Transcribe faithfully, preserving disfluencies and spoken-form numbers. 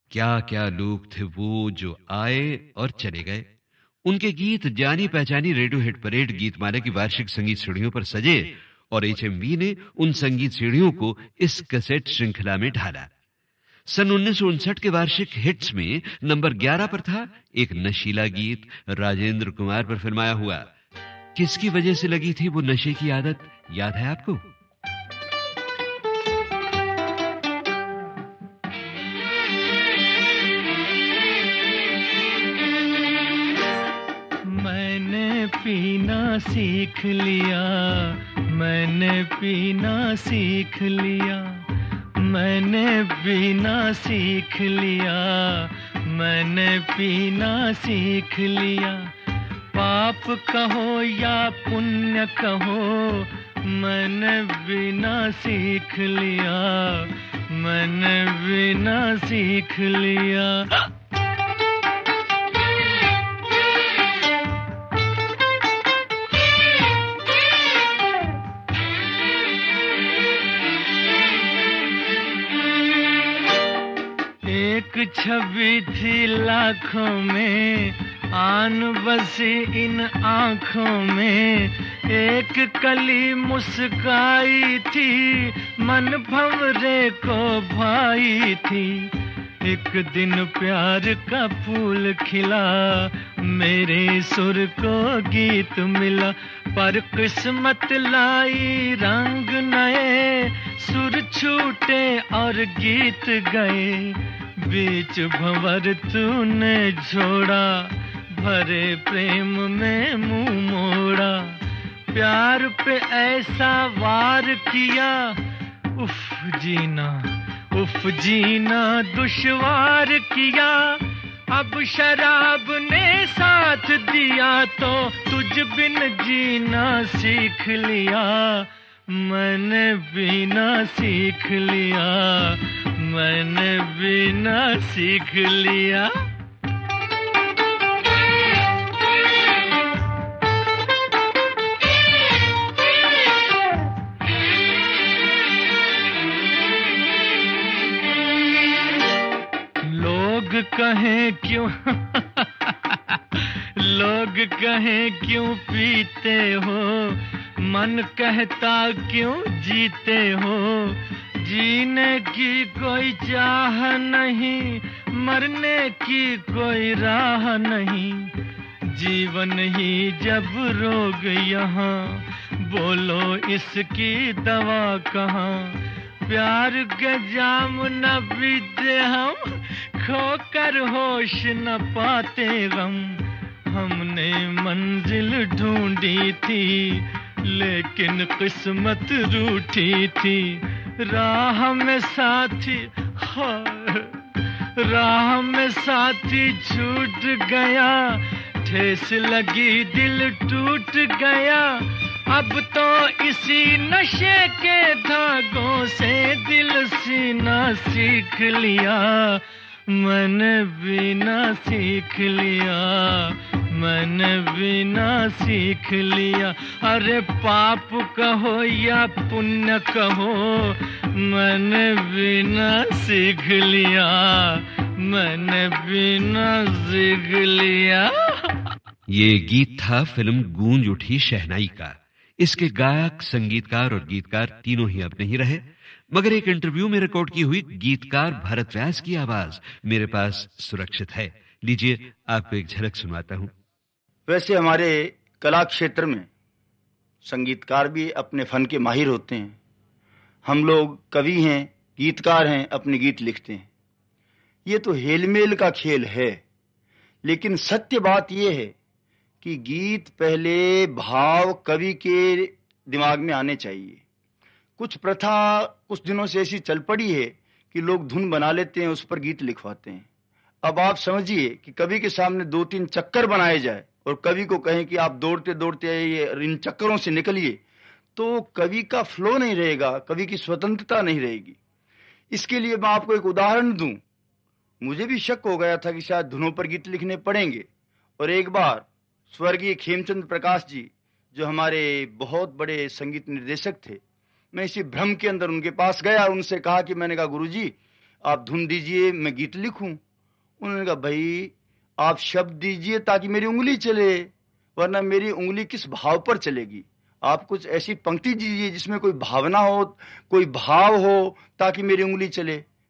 क्या क्या लोग थे वो जो आए और चले गए। उनके गीत जानी पहचानी रेडियो हिट परेड गीतमाला की वार्षिक संगीत सीढ़ियों पर सजे और एचएमवी ने उन संगीत सीढ़ियों को इस कैसेट श्रृंखला में ढाला। सन उन्नीस सौ उनसठ के वार्षिक हिट्स में नंबर ग्यारह पर था एक नशीला गीत राजेंद्र कुमार पर फिल्माया हुआ। किसकी वजह से लगी थी वो नशे की आदत, याद है आपको? मैंने पीना सीख लिया, मैंने पीना सीख लिया, मैंने पीना सीख लिया, मैंने पीना सीख लिया। पाप कहो या पुण्य कहो, मैंने पीना सीख लिया, मैंने पीना सीख लिया। एक छवि थी लाखों में, आन बसी इन आँखों में, एक कली मुस्काई थी, मन भंवरे को भाई थी। एक दिन प्यार का फूल खिला, मेरे सुर को गीत मिला, पर किस्मत लाई रंग नए, सुर छूटे और गीत गए। बीच भंवर तूने छोड़ा, भरे प्रेम में मुंह मोड़ा, प्यार पे ऐसा वार किया, उफ जीना उफ जीना दुश्वार किया। अब शराब ने साथ दिया तो तुझ बिन जीना सीख लिया, मैंने पीना सीख लिया, मैंने पीना सीख लिया। लोग कहें क्यों लोग कहें क्यों पीते हो, मन कहता क्यों जीते हो। जीने की कोई चाह नहीं, मरने की कोई राह नहीं। जीवन ही जब रोग यहाँ, बोलो इसकी दवा कहाँ। प्यार के जाम न पीते हम, खोकर होश न पाते गम। हमने मंजिल ढूंढी थी, लेकिन किस्मत रूठी थी। राह में साथी राह में साथी छूट गया, ठेस लगी दिल टूट गया। अब तो इसी नशे के धागों से दिल सीना सीख लिया, मैंने पीना सीख लिया, मैंने पीना सीख लिया। अरे पाप कहो या पुण्य कहो, मैंने पीना सीख लिया, मैंने पीना सीख लिया। ये गीत था फिल्म गूंज उठी शहनाई का। इसके गायक, संगीतकार और गीतकार तीनों ही अब नहीं रहे, मगर एक इंटरव्यू में रिकॉर्ड की हुई गीतकार भरत व्यास की आवाज मेरे पास सुरक्षित है। लीजिए आपको एक झलक सुनाता हूं। वैसे हमारे कला क्षेत्र में संगीतकार भी अपने फन के माहिर होते हैं। हम लोग कवि हैं, गीतकार हैं, अपने गीत लिखते हैं। ये तो हेलमेल का खेल है, लेकिन सत्य बात यह है कि गीत पहले भाव कवि के दिमाग में आने चाहिए। कुछ प्रथा कुछ दिनों से ऐसी चल पड़ी है कि लोग धुन बना लेते हैं, उस पर गीत लिखवाते हैं। अब आप समझिए कि कवि के सामने दो तीन चक्कर बनाए जाए और कवि को कहें कि आप दौड़ते दौड़ते ये इन चक्करों से निकलिए, तो कवि का फ्लो नहीं रहेगा, कवि की स्वतंत्रता नहीं रहेगी। इसके लिए मैं आपको एक उदाहरण दूं। मुझे भी शक हो गया था कि शायद धुनों पर गीत लिखने पड़ेंगे, और एक बार स्वर्गीय खेमचंद प्रकाश जी, जो हमारे बहुत बड़े संगीत निर्देशक थे, मैं इसी भ्रम के अंदर उनके पास गया और उनसे कहा कि मैंने कहा गुरुजी, आप धुन दीजिए, मैं गीत लिखूं। उन्होंने कहा भाई आप शब्द दीजिए ताकि मेरी उंगली चले, वरना मेरी उंगली किस भाव पर चलेगी। आप कुछ ऐसी पंक्ति दीजिए जिसमें कोई भावना हो, कोई भाव हो, ताकि मेरी उंगली चले।